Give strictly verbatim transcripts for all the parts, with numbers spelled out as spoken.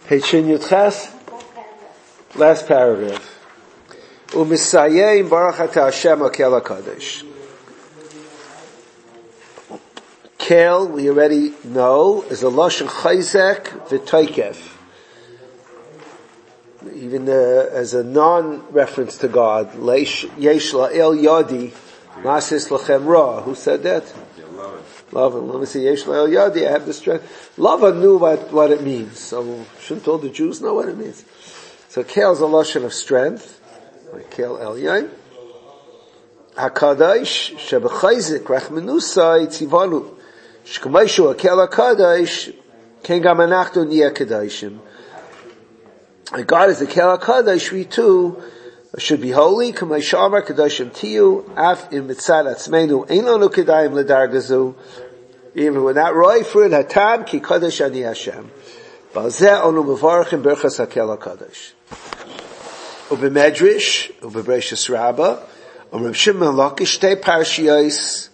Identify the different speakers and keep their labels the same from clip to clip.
Speaker 1: Page Yudches, last paragraph. U'misayim baruch ata Hashem akel HaKadosh. Kel, we already know, is a lashon chayzek v'toikev. Even uh, as a non-reference to God, yesh la'el yadi, masis lachem ra. Who said that? Lava. Let me see. Yesh la'el yadi. I have the strength. Lava knew what, what it means. So shouldn't all the Jews know what it means? So kel is a lashon of strength. Like kel elyon. Hakadosh shebechayzik rachmenusai tzivanu. Shkamayshu akel hakadosh ken gam anachnu niyeh kadoshim. God is the kel hakadosh. We too should be holy. Kamay shamar kadoshim tiyu af im mitzad atzmeinu ein lanu kedayim ledargazu. Even we're not roy for it, hatam ki kadosh ani Hashem. Balzeh onu mevarachim berchas hakel hakadosh. Ubemedrash ubebreshus Rabbah umrem Shimon Lakish shtei parshiyos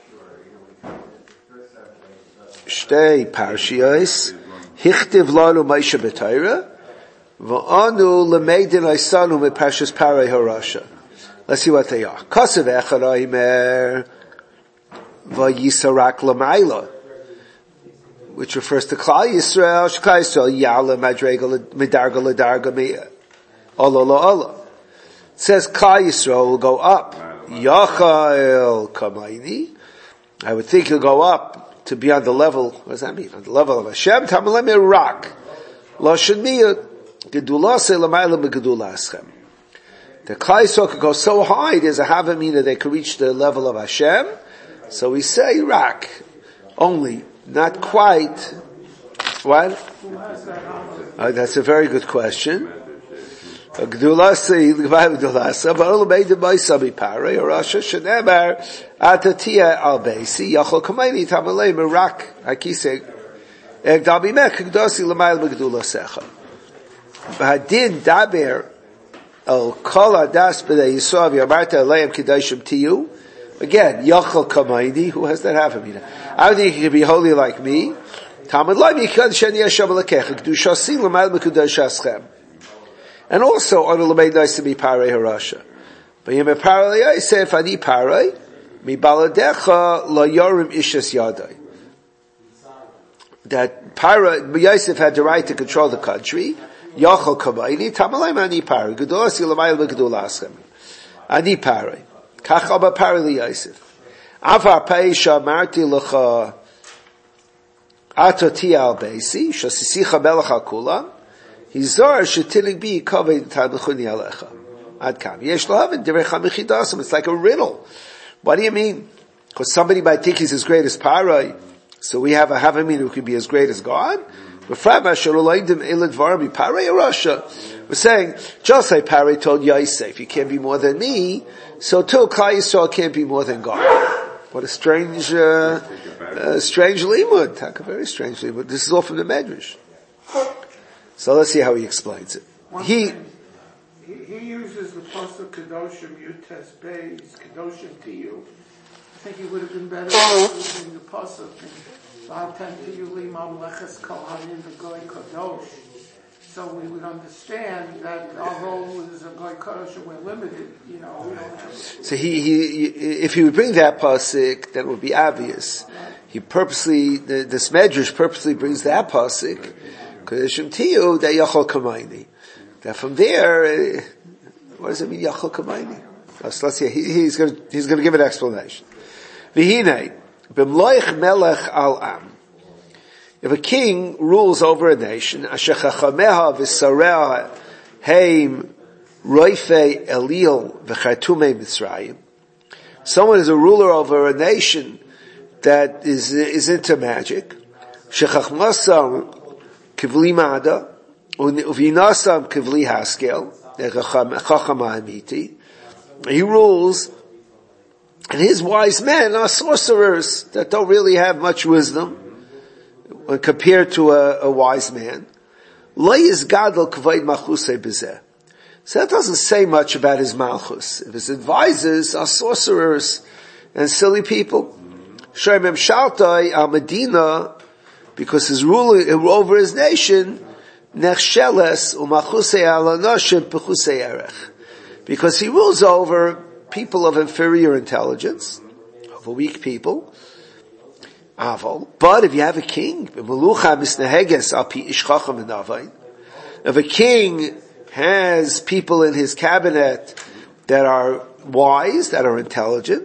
Speaker 1: shtei parshiyos hichtiv lanu Moshe b'Torah v'anu lemeidin oisanu meparshas Parei Harasha. Let's see what they are. Kasev echad oimer v'yisarak l'mayla, which refers to Klal Yisrael. Klal Yisrael ya'ala madrega medarga ledarga me'ah. Allah, Allah, Allah. It says Klal Yisrael will go up. Yachal kamayni. I would think he'll go up to be on the level, what does that mean? On the level of Hashem. Tamalem Irak. Lo shenmiyot. Gedulase lamayla begedulaschem. The Klal Yisrael could go so high, there's a havamina they could reach the level of Hashem. So we say Irak. Only. Not quite. What? Uh, that's a very good question. Gdulasi, Gdulasa, but all made the Maisabi Pare, or Rasha Shenemar, Atatia Albasi, Yachol Kamaini, Tamalay, Merak, Akise, Egdabi Mek, Gdasi Lamail Gdulasecha. Hadin Daber, El Kola Das Bede Yisrael, Yamarta Aleim Kedashim Tiyu. Again, Yachol Kamaini, who has that half of me? I don't think he can be holy like me. Tamad Lai Mikad Sheni Hashem Lekecha, Gdushasi Lamail Mekudash. And also, on the Lamed nice to be Parei Harasha. But you may Parei say if I need Parei, mi baladecha la yorim ishas yadai. That Parei, Yosef had the right to control the country. Yachol kamayni, tamalay ani Parei. Gedolas yilamayel begedulaschem. Ani Parei. Kach aba Parei li Yosef. Afar peisha marti lecha atoti al beisi, shasisicha melech hakulam. Hizar shetiling bi kaved tadchuni alecha. Ad kam. Yesh lahavin divrei chamichidasim. It's like a riddle. What do you mean? Because somebody might think he's as great as Parei, so we have a Havamina who could be as great as God. We're saying, just like Parei told Yosef, you can't be more than me, so too Klal Yisrael can't be more than God. What a strange, uh, uh, strange limud. A very strange limud. This is all from the Medrash. So let's see how he explains it. He,
Speaker 2: he he uses the pasuk Kedoshim Yutes Beis Kedoshim Tiyu. I think he would have been better using the pasuk V'atem Tiyu Li Mamleches Kol Hanim V'Goy Kadosh. So we would understand that our role as a Goy Kadosh and we're limited. You know, we don't have.
Speaker 1: So he he if he would bring that pasuk, then it would be obvious. He purposely the, this Medrash purposely brings that pasuk. That Yachol Kamayni. That from there, what does it mean Yachol Kamayni? So let's see. He, he's going to he's going to give an explanation. V'hinei b'mloich melech al am. If a king rules over a nation, asher chachameha v'sareha heim roifei elil v'chartumei Mitzrayim. Someone is a ruler over a nation that is is into magic. Shechachmasam Kivli Mada, Uvinasam Kivli Haskel, Chachama Amiti. He rules, and his wise men are sorcerers that don't really have much wisdom when compared to a, a wise man. Lo yizgadol kavod malchusei b'zeh. So that doesn't say much about his malchus. If his advisors are sorcerers and silly people. Shoymem Shaltai al Medina, because his ruler over his nation nechsheles umachusei alanoshim pechusei erech. Because he rules over people of inferior intelligence, over weak people. Avol. But if you have a king, if a king has people in his cabinet that are wise, that are intelligent,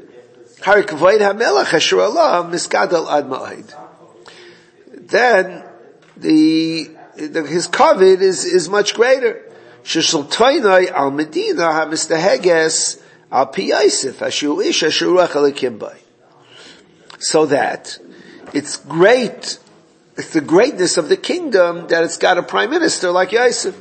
Speaker 1: then the, the his covet is, is much greater. So that it's great, it's the greatness of the kingdom that it's got a prime minister like Yosef.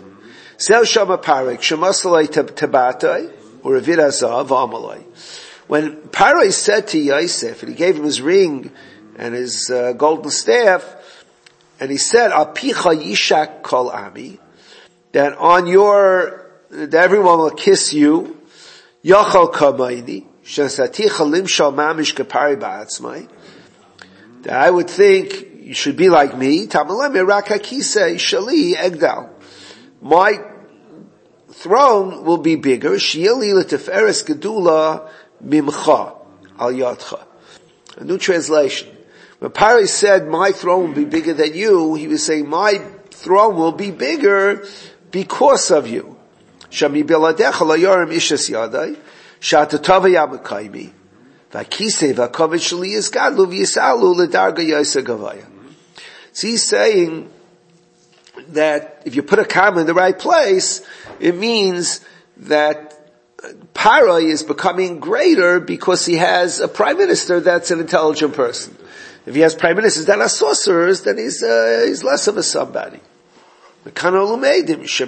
Speaker 1: When Parai said to Yosef, and he gave him his ring and his uh, golden staff, and he said, Apicha yishak kol ami, that on your, that everyone will kiss you, Yachal kamayni, shasaticha limshal mamish kapari ba'atzmai, that I would think you should be like me, Tamalemi rakakise shali egdal. My throne will be bigger, shieli l'teferes gedula mimcha al yadcha. A new translation. When Paris said, my throne will be bigger than you, he was saying, my throne will be bigger because of you. Shami biladecha la yorim ishas yadai, shatatava yamakaymi, v'akise v'akovet shali yizgadlu v'yisalu l'darga yoseh gavaya. So he's saying that if you put a comma in the right place, it means that Parai is becoming greater because he has a prime minister that's an intelligent person. If he has prime ministers that are sorcerers, then he's, uh, he's less of a somebody. When we say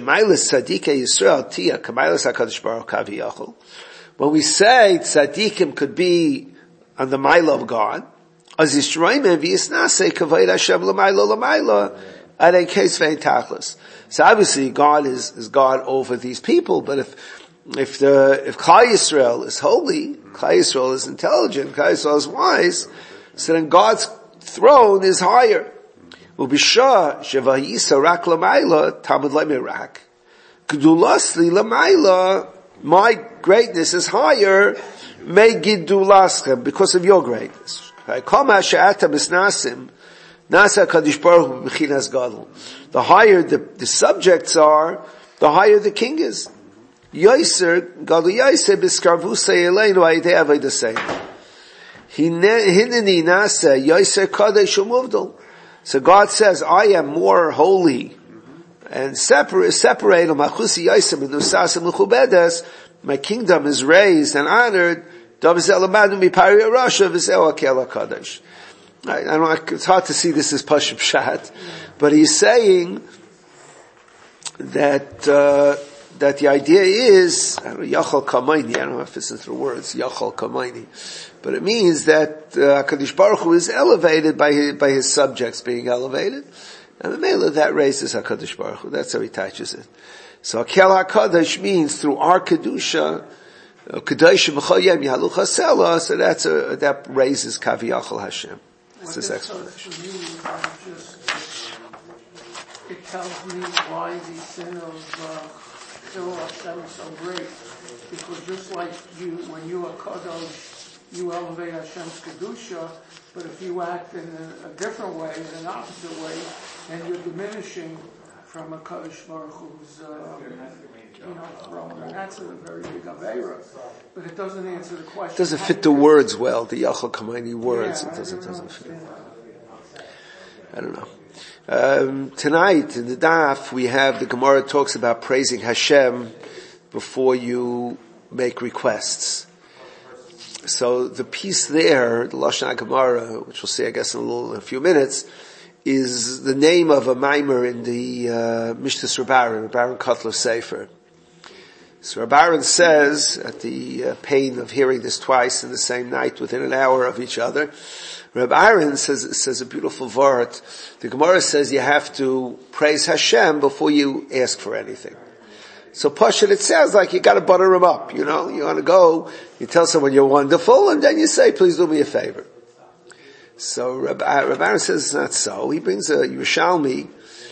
Speaker 1: tzaddikim could be on the mile of God, so obviously God is, is God over these people, but if if the if Klal Yisrael is holy, Klal Yisrael is intelligent, Klal Yisrael is wise, so then God's throne is higher. Ubisha shevayisa rak lamayla tamid lemirak. Gedulasli lamayla, my greatness is higher, may gidulaschem, because of your greatness. The higher the, the subjects are, the higher the king is. Yoser, Galu Yoser, Biskarvuse Eleinu Aide Avedasei. Hineni Nasa, Yoser Kadesh Umuvdal. So God says, I am more holy and separate, separate, Machusi Yoser, Menusasa Mechubedes, my kingdom is raised and honored, Davizelamadu Mipari Rasha, Vizel Akela Kadesh. I don't know, it's hard to see this as Pashab Shat, but he's saying that, uh, that the idea is, I don't know, Yachal Kamayni, I don't know if it's into the words, Yachal Kamayni, but it means that, uh, HaKadosh Baruch Hu is elevated by his, by his subjects being elevated, and the Mela that raises HaKadosh Baruch Hu, that's how he touches it. So Akel HaKadosh means through our Kedusha, Kedoshim B'chayim Yahalu Chasela, so that's a, that raises Kavi Yachal Hashem. That's this explanation.
Speaker 2: It tells me why the sin of uh, Chil Hashem is so great. Because just like you, when you are Kadosh, you elevate Hashem's Kedusha, but if you act in a, a different way, in an opposite way, then you're diminishing from a Kadosh Baruch Hu's, uh, you know, throne. And that's a very big Aveira. But it doesn't answer the question.
Speaker 1: It doesn't fit the words well, the Yachal Kamayni words.
Speaker 2: Yeah,
Speaker 1: it doesn't,
Speaker 2: I
Speaker 1: doesn't fit.
Speaker 2: Yeah.
Speaker 1: I don't know. Um, tonight in the Daf we have the Gemara talks about praising Hashem before you make requests. So the piece there, the Lashon Gemara, which we'll see I guess in a little, in a few minutes, is the name of a mimer in the uh, Mishtas Rabbaran, Rabbaran Kotler Sefer. So Rabbaran says, at the uh, pain of hearing this twice in the same night within an hour of each other, Reb Aaron says, says a beautiful word. The Gemara says you have to praise Hashem before you ask for anything. So Pashut, it sounds like you gotta butter him up, you know, you wanna go, you tell someone you're wonderful, and then you say, please do me a favor. So Reb, Reb Aaron says it's not so. He brings a Yerushalmi,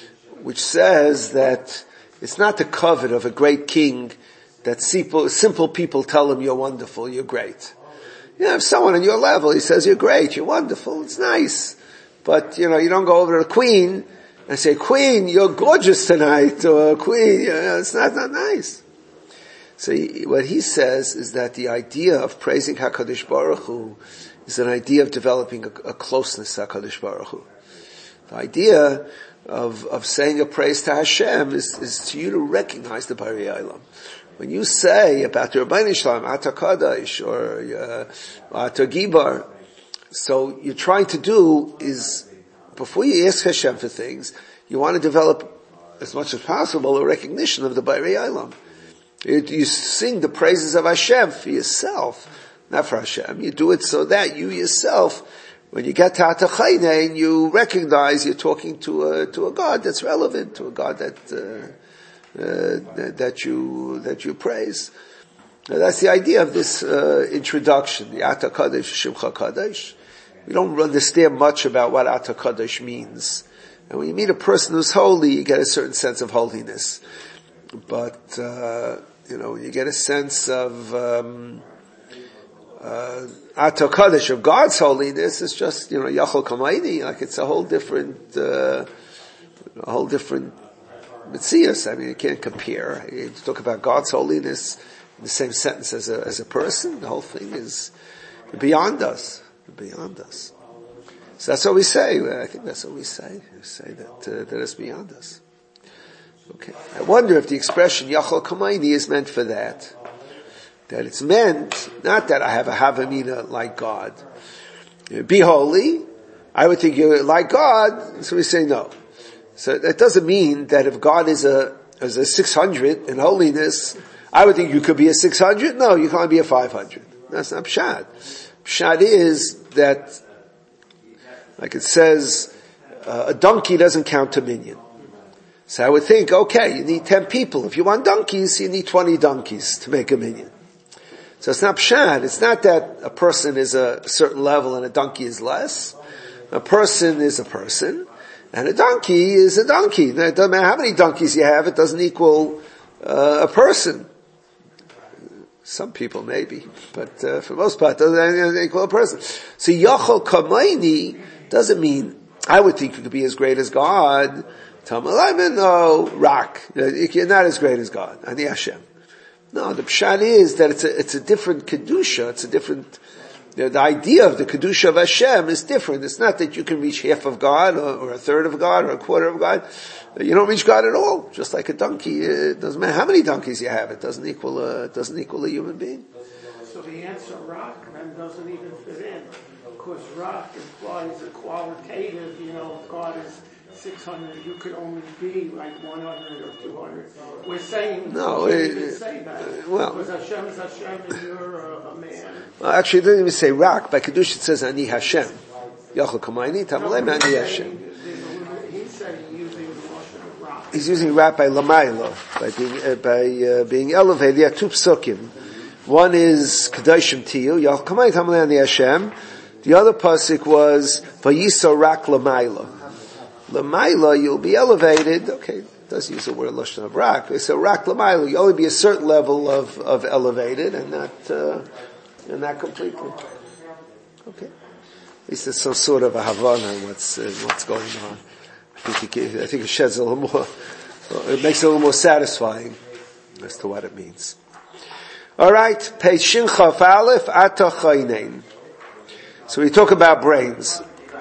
Speaker 1: which says that it's not the covet of a great king that simple, simple people tell him you're wonderful, you're great. You know, if someone on your level, he says you're great, you're wonderful, it's nice. But, you know, you don't go over to the queen and say, Queen, you're gorgeous tonight, or Queen, you know, it's not, not nice. So he, what he says is that the idea of praising HaKadosh Baruch Hu is an idea of developing a, a closeness to HaKadosh Baruch Hu. The idea of, of saying a praise to Hashem is, is to you to recognize the Bari Olam. When you say about the Rabbeinu Shalom, Ata Kadosh, or uh, Ata Gibar, so you're trying to do is, before you ask Hashem for things, you want to develop, as much as possible, a recognition of the Bari Olam. You, you sing the praises of Hashem for yourself, not for Hashem. You do it so that you yourself, when you get to Ata Chaynein, you recognize you're talking to a, to a God that's relevant, to a God that, uh, Uh, that, that you that you praise. Now, that's the idea of this uh, introduction, the Ata Kadosh, Shimcha Kadosh. We don't understand much about what Ata Kadosh means. And when you meet a person who's holy, you get a certain sense of holiness. But, uh, you know, you get a sense of um, uh, Ata Kadosh, of God's holiness, is just, you know, Yachol Kamayni, like it's a whole different, uh, a whole different Metzias. I mean, you can't compare. You talk about God's holiness in the same sentence as a, as a person. The whole thing is beyond us, beyond us. So that's what we say. I think that's what we say. We say that, uh, that it's beyond us. Okay. I wonder if the expression Yachol Kamayni is meant for that. That it's meant, not that I have a Havamina like God. Be holy. I would think you're like God. So we say no. So that doesn't mean that if God is a, is a six hundred in holiness, I would think you could be a six hundred. No, you can't be a five hundred. That's not Pshat. Pshat is that, like it says, uh, a donkey doesn't count a minion. So I would think, okay, you need ten people. If you want donkeys, you need twenty donkeys to make a minion. So it's not Pshat. It's not that a person is a certain level and a donkey is less. A person is a person. And a donkey is a donkey. It doesn't matter how many donkeys you have, it doesn't equal uh, a person. Some people maybe, but uh, for the most part, it doesn't equal a person. So Yachol Kamayni doesn't mean, I would think you could be as great as God. Tamalaiman, no, Rak. You're not as great as God. Ani Hashem. No, the Pshat is that it's a, it's a different Kedusha, it's a different, The, the idea of the Kedusha of Hashem is different. It's not that you can reach half of God, or, or a third of God, or a quarter of God. You don't reach God at all. Just like a donkey. It doesn't matter how many donkeys you have. It doesn't equal a, it doesn't equal a human being.
Speaker 2: So the answer, Rak, then doesn't even fit in. Because Rak implies a qualitative, you know, if God is six hundred, you could only be like one hundred or two hundred. We're saying,
Speaker 1: no,
Speaker 2: we
Speaker 1: it,
Speaker 2: can't even say that.
Speaker 1: Uh, well,
Speaker 2: because Hashem is Hashem and you're a, a man.
Speaker 1: Well, actually, it doesn't even say Rak. By Kedusha it says Ani Hashem. Yachol Kamayni, Tamalem Ani Hashem.
Speaker 2: He's saying using the Lashon of Rak.
Speaker 1: He's using Rak by Lamaylo, by being, uh, by, uh, being elevated. There are two psukim. One is Kedoshim Tiyu, Yachol Kamayni, Tamalem Ani Hashem. The other pasuk was Vayiso Rak Lamaylo. Lamayla, you'll be elevated. Okay, it does use the word Lashon of Rak. So Rak Lamayla, you'll only be a certain level of, of elevated, and not, uh, and not completely. Okay. At least there's some sort of a Havana on what's, uh, what's going on. I think it, I think it sheds a little more, it makes it a little more satisfying as to what it means. Alright, page Shin Chaf Aleph, Ata Chaynein. So we talk about brains.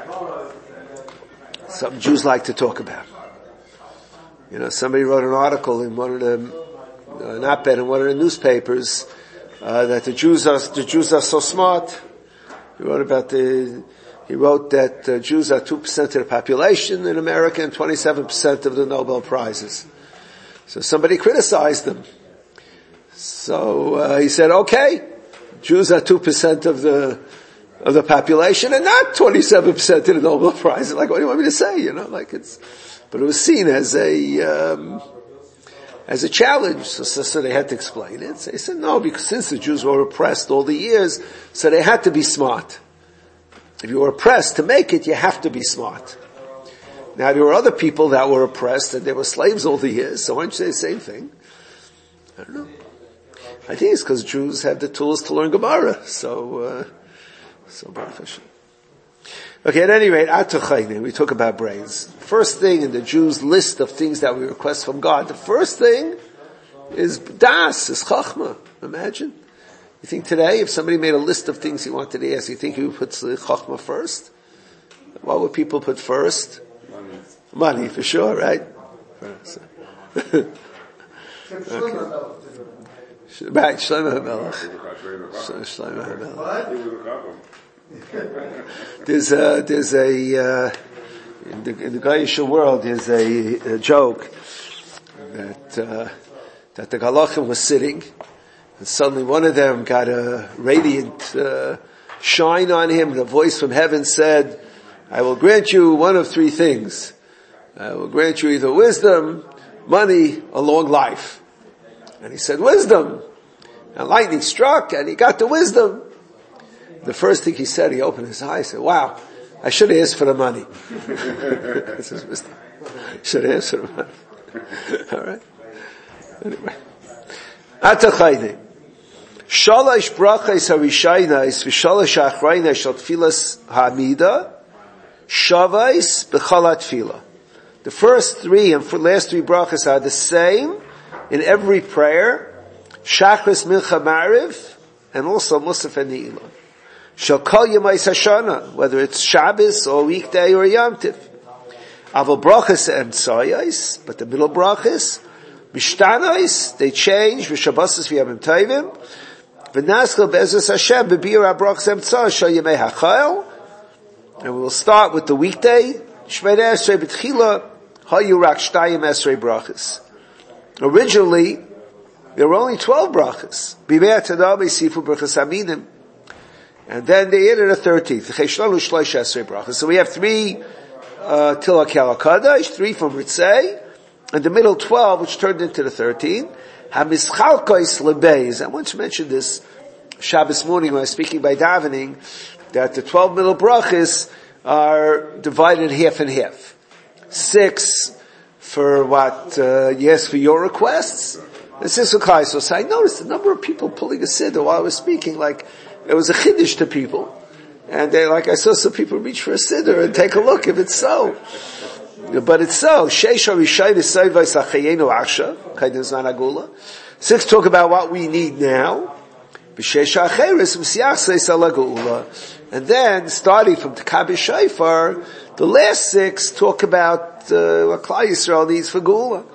Speaker 1: Something Jews like to talk about. You know, somebody wrote an article in one of the, uh, an op-ed in one of the newspapers, uh, that the Jews are, the Jews are so smart. He wrote about the, he wrote that uh, Jews are two percent of the population in America and twenty-seven percent of the Nobel Prizes. So somebody criticized them. So, uh, he said, okay, Jews are two percent of the, of the population and not twenty-seven percent of the Nobel Prize. Like, what do you want me to say? You know, like it's, but it was seen as a, um, as a challenge. So, so, so they had to explain it. So they said, no, because since the Jews were oppressed all the years, so they had to be smart. If you were oppressed to make it, you have to be smart. Now there were other people that were oppressed and they were slaves all the years, so why don't you say the same thing? I don't know. I think it's because Jews had the tools to learn Gemara, so, uh, so beneficial. Okay, at any rate, we talk about brains. First thing in the Jews' list of things that we request from God, the first thing is das, is chachma. Imagine. You think today, if somebody made a list of things he wanted to ask, you think he would put chachma first? What would people put first? Money. Money, for sure, right? Okay. Right, Shlomo HaMelech. Shlomo HaMelech. There's a, there's a, uh, in the, in the Goyish world, there's a, a joke that, uh, that the Galachim was sitting, and suddenly one of them got a radiant, uh, shine on him, and a voice from heaven said, I will grant you one of three things. I will grant you either wisdom, money, or long life. And he said, wisdom. And lightning struck, and he got the wisdom. The first thing he said, he opened his eyes, said, wow, I should have asked for the money. This is wisdom. Should have asked for the money. Alright. Anyway. Atachayne. Shalash brachais harishaynas v'shalash achraynas shal tfilas ha'amida shavais b'chalat tfilah. The first three and last three brachas are the same in every prayer. Shachris, Mincha, Mariv, and also Musaf and Ne'ilah. Shall call Yemais Hashana, whether it's Shabbos or weekday or Yom Tiv. Aval brachas and Tzayais, but the middle brachas, Mishtanais, they change, V'Shabbos v'Yamim Tovim, V'Naschel Be'ezus Hashem, B'Bir HaBrachas and Tzah, Shal Yemei HaChayil, and we will start with the weekday, Shmei Esrei B'Tchila, Hayu Rak Shtayim Esrei Brachas. Originally, there were only twelve brachas. Bimei Tanami Sifu Brachas Aminim. And then they added a thirteenth. So we have three, uh, Tila Kel HaKadosh, three from Ritzei, and the middle twelve, which turned into the thirteen. HaMischalkos Lebeis. I once mentioned this Shabbos morning when I was speaking by davening, that the twelve middle brachas are divided half and half. Six for what, uh, you ask for your requests, and six for Kaisos. So I noticed a number of people pulling a siddur while I was speaking, like, it was a chiddush to people. And they, like, I saw some people reach for a siddur and take a look if it's so. But it's so. Six talk about what we need now. And then, starting from Tekabi Shofar, the last six talk about uh, what Klal Yisrael needs for Geula.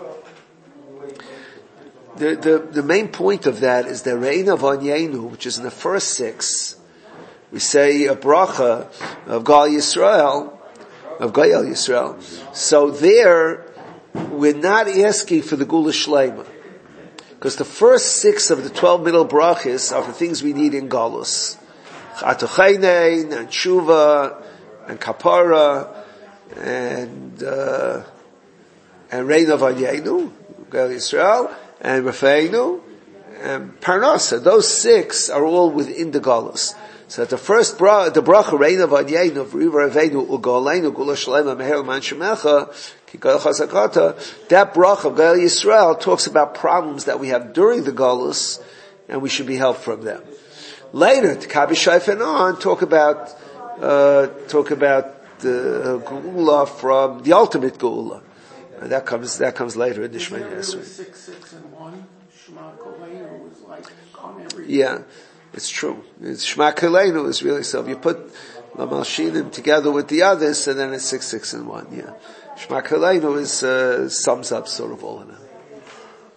Speaker 1: The, the, the main point of that is the Re'in of Anyenu, which is in the first six. We say a bracha of Gal Yisrael, of Gael Yisrael. So there, we're not asking for the Gula Shleima. Because the first six of the twelve middle brachas are for things we need in Galus. Chatochaynein, and Tshuva, and Kapara, and, uh, and Re'in of Anyenu, Gal Yisrael, and Rafeinu, and Parnasa. Those six are all within the Galus. So the first bra, the bracha Re'in of Anyenu, Riva Raveinu, Ugaleinu, Gula Shalema, Meher Man Shemecha, Kikol Chazakata, that bracha of Gal Yisrael talks about problems that we have during the Galus, and we should be helped from them. Later, Tekabi Shofar and on, talk about, uh, talk about the Geula from the ultimate Geula. And that comes, that comes later in the Shemini Esrei.
Speaker 2: Six, six, and one. Shema Koleinu was like on every.
Speaker 1: Yeah, it's true. It's Shema Koleinu is really so. If you put Lamal Shinim together with the others, and then it's six, six, and one. Yeah, Shema Koleinu is uh, sums up sort of all of them.